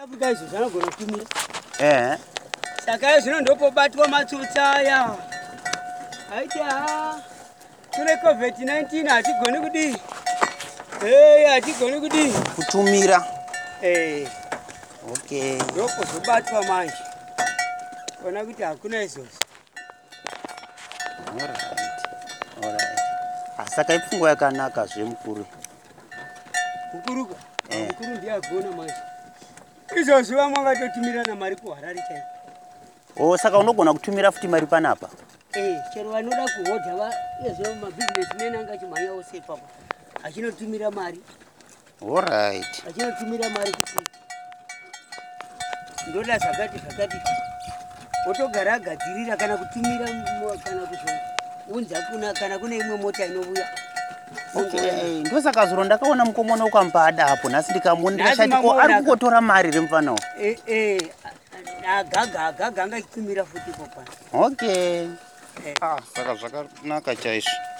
Guys, zvana gona kutumira. Saka zvino ndopobatwa matsotsa aya. Aita kune COVID-19 hatigoni kudii. Hatigoni kudii. Kutumira. Okay. Ndopozobatwa manje. Kona kuti hakuna izvozvo. Alright. Saka ipfungwa yakanaka zvemukuru. Mukuruka? Mukuru ndiye agona manje. Izvozvo vamwe vakatotumirana mari kuHarare chaiko. Saka unogona kutumira futi mari panapa? Chero vanoda kuhodha izvo mabhizinesi angachimhanya ose ipapo. Achinotumira mari. Alright. Achinotumira mari kuti ndoda zvakati. Wotogara agadzirira kana kutumira kana kuzounza kana kune imwe mota inouya. Ndosaka zuro ndakaona mukomana ukambada hapo nhasi ndikamona ndikashati ko ari kungotora mari remufanawo. Agaga angachitumira futi ipo pana. Okay. Saka zvakanaka chaizvo.